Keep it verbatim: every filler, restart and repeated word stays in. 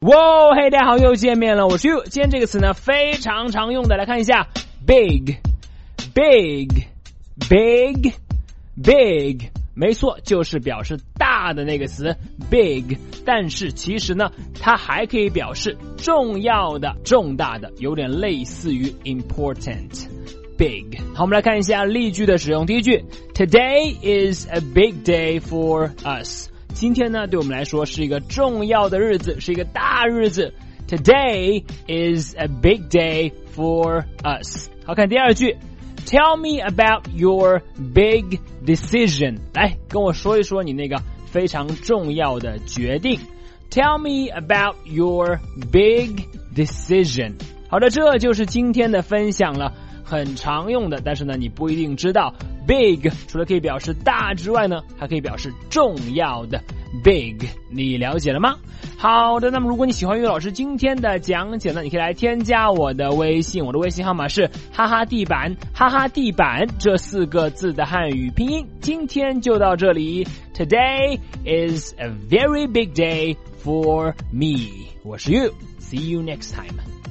哇，嘿，大家好，又见面了，我是 You。今天这个词呢非常常用的，来看一下 big big big big， 没错，就是表示大的那个词 big， 但是其实呢它还可以表示重要的、重大的，有点类似于 important big。 好，我们来看一下例句的使用。第一句 Today is a big day for us，今天呢对我们来说是一个重要的日子，是一个大日子。 Today is a big day for us。 好，看第二句 Tell me about your big decision， 来跟我说一说你那个非常重要的决定。 Tell me about your big decision。 好的，这就是今天的分享了，很常用的，但是呢你不一定知道 big 除了可以表示大之外呢还可以表示重要的 big， 你了解了吗？好的，那么如果你喜欢岳老师今天的讲解呢，你可以来添加我的微信，我的微信号码是哈哈地板，哈哈地板这四个字的汉语拼音。今天就到这里， Today is a very big day for me。 我是 You， see you next time。